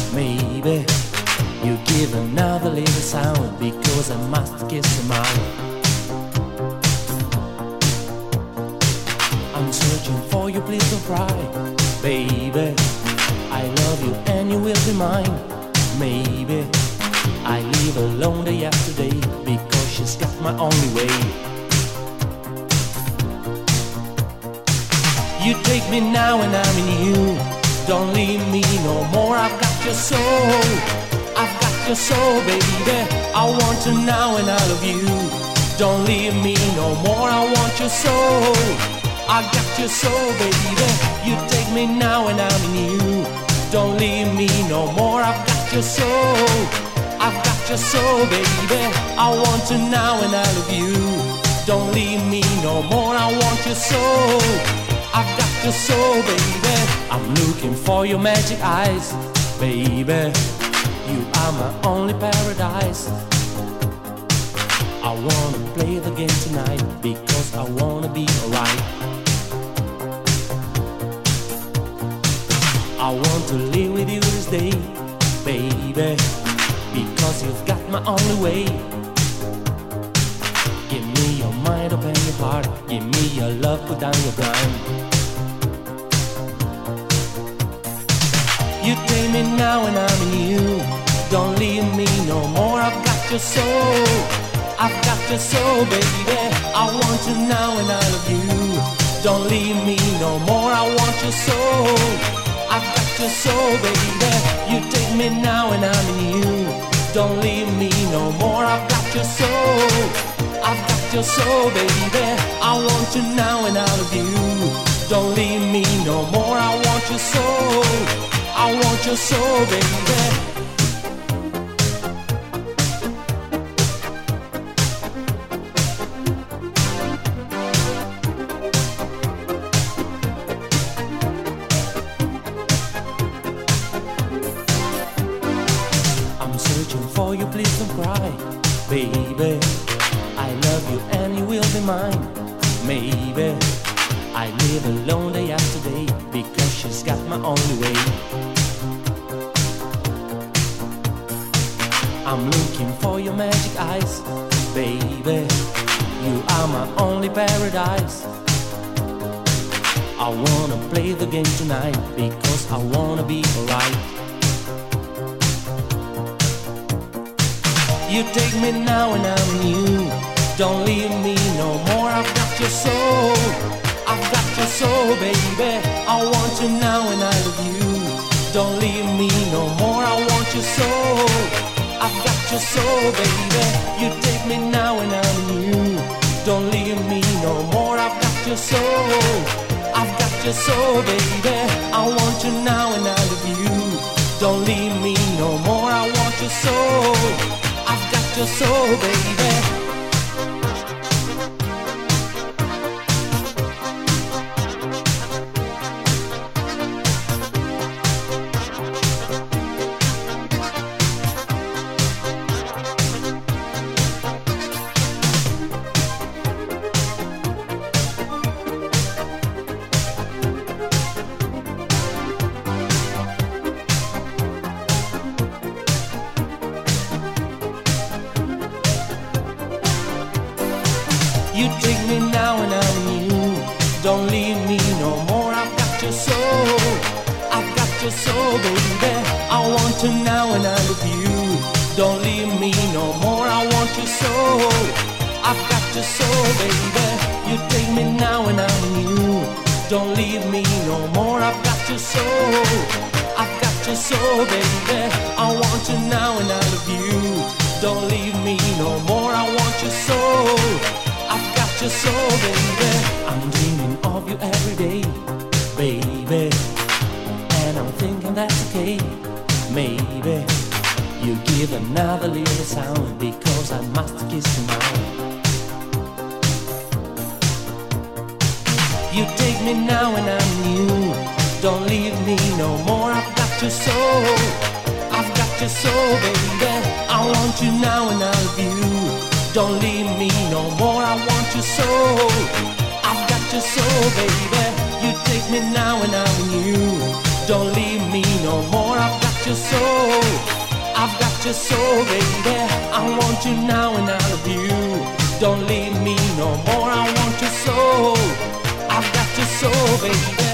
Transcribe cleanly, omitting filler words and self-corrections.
Maybe you give another little sound because I must kiss your mouth. I'm searching for you, please don't cry. Baby, I love you and you will be mine. Maybe I live alone day after day because she's got my only way. You take me now and I'm in you. Don't leave me no more, I've got your soul. I've got your soul, baby. I want you now and I love you. Don't leave me no more, I want your soul. I got your soul, baby. You take me now and I'm in you. Don't leave me no more, I've got your soul. I've got your soul, baby. I want you now and I love you. Don't leave me no more, I want your soul. I've got your soul, baby. I'm looking for your magic eyes, baby. You are my only paradise. I wanna play the game tonight because I wanna be alright. I want to live with you this day, baby, because you've got my only way. Give me your mind, open your heart. Give me your love, put down your blind. You take me now and I'm in you. Don't leave me no more, I've got your soul. I've got your soul, baby. I want you now and I love you. Don't leave me no more, I want your soul. I've got your soul, baby. You take me now and I'm in you. Don't leave me no more, I've got your soul. I've got your soul, baby. I want you now and I love you. Don't leave me no more, I want your soul. I want your soul, baby. I'm searching for you, please don't cry, baby. I love you and you will be mine. Maybe I live alone day after day because she's got my only way. I'm looking for your magic eyes, baby. You are my only paradise. I wanna play the game tonight because I wanna be alright. You take me now and I'm in you. Don't leave me no more, I've got your soul. I've got your soul, baby. I want you now and I love you. Don't leave me no more, I want your soul. I've got your soul, baby. You take me now and I'm in you. Don't leave me no more, I've got your soul. I've got your soul, baby. I want you now and I love you. Don't leave me no more, I want your soul. I've got your soul, baby. You take me now and I'm in you. Don't leave me no more, I've got your soul. I've got your soul, baby. I want you now and I love you. Don't leave me no more, I want your soul. I've got your soul, baby. You take me now and I'm in you. Don't leave me no more, I've got your soul. I've got your soul, baby. I want you now and I love you. Don't leave me no more, I want your soul. I've got your soul, baby. I'm dreaming of you every day, baby. And I'm thinking that's okay. Maybe you give another little sound because I must kiss you now. You take me now and I'm new. Don't leave me no more, I've got your soul. I've got your soul, baby. I want you now and I love you. Don't leave me no more, I want your soul. I've got your soul, baby. You take me now and I'm new. Don't leave me no more, I've got your soul. I've got your soul, baby. I want you now and I love you. Don't leave me no more. I want your soul. I've got your soul, baby.